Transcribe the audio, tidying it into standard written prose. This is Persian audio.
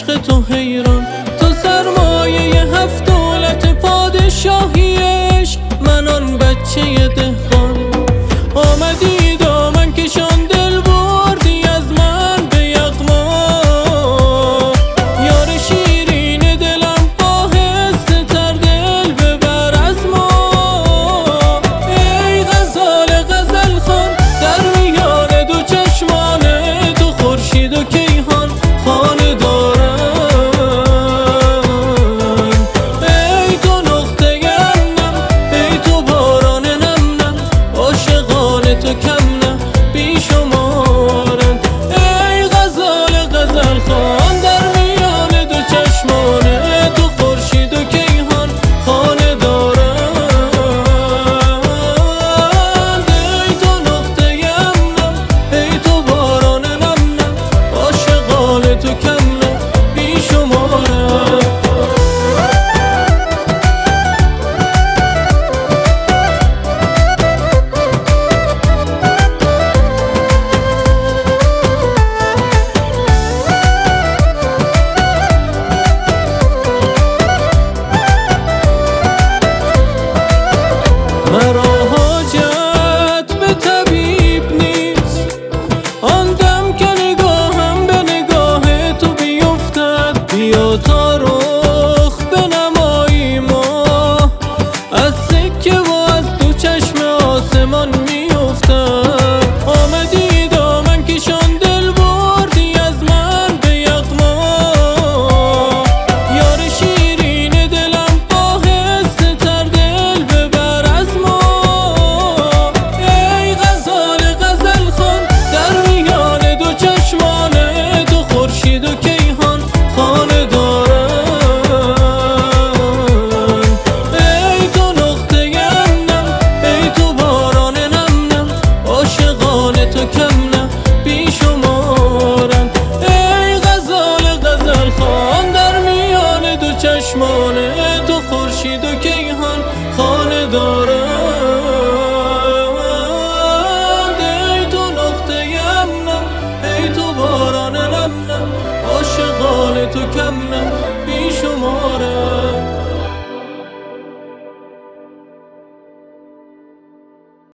عشق تو حیران، تو سرمایه 7 دولت پادشاهی عشق، من آن بچه دهقان. آمدی دامن کشان دل بردی از من به یغما، یار شیرین دلم آهسته تر دل ببر از ما. ای غزال غزل خوان در میان دو چشمان تو، خورشید و کیهان خانه دارن. ای تو نقطه نم، ای تو باران نم نم، عاشقان تو کم نه بی شمارن. ای غزال غزل خوان در میان دو چشمان تو، خورشید و کیهان خانه دارند. ای تو نقطه نم، ای تو باران نم نم، عاشقان تو کم نه بی شمارن. مرا حاجت به طبیب نیست، آن دم که نگاهم به نگاه تو بیفتد. بیا تا